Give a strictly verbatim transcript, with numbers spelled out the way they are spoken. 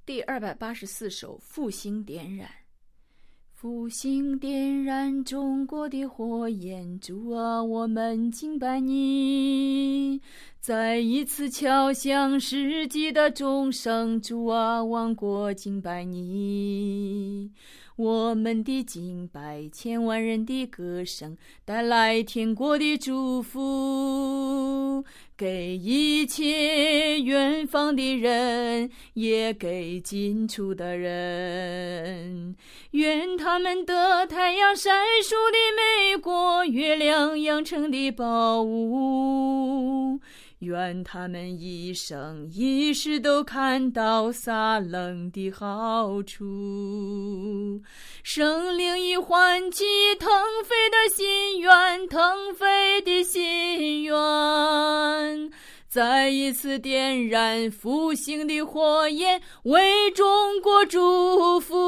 第二百八十四首复兴点燃。复兴点燃中国的火焰，主啊，我们敬拜你。再一次敲响世纪的钟声，主啊，万国敬拜你。我们的敬拜，千万人的歌声，带来天国的祝福，给一切远方的人，也给近处的人。愿他们的太阳晒出的美国，月亮养成的宝物，愿他们一生一世都看到撒冷的好处。圣灵已唤起腾飞的心愿，腾飞的心愿，再一次点燃复兴的火焰，为中国祝福。